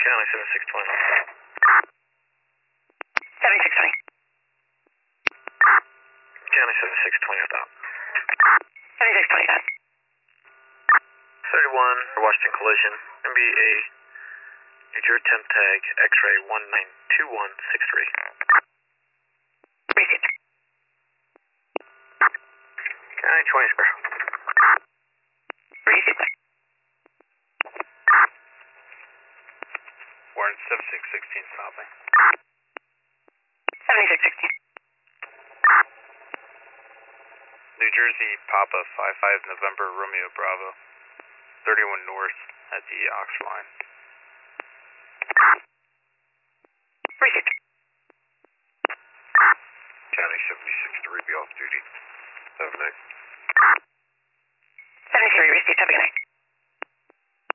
County 7620. 7620. County 7620 stop. 7620, got it. 31, Washington Collision, MBA, New Jersey temp tag, X-ray 192163. Received. County 20 square. Received. Warren 7616 stopping. 7616. New Jersey, Papa 55 November Romeo Bravo, 31 North at the Ox line.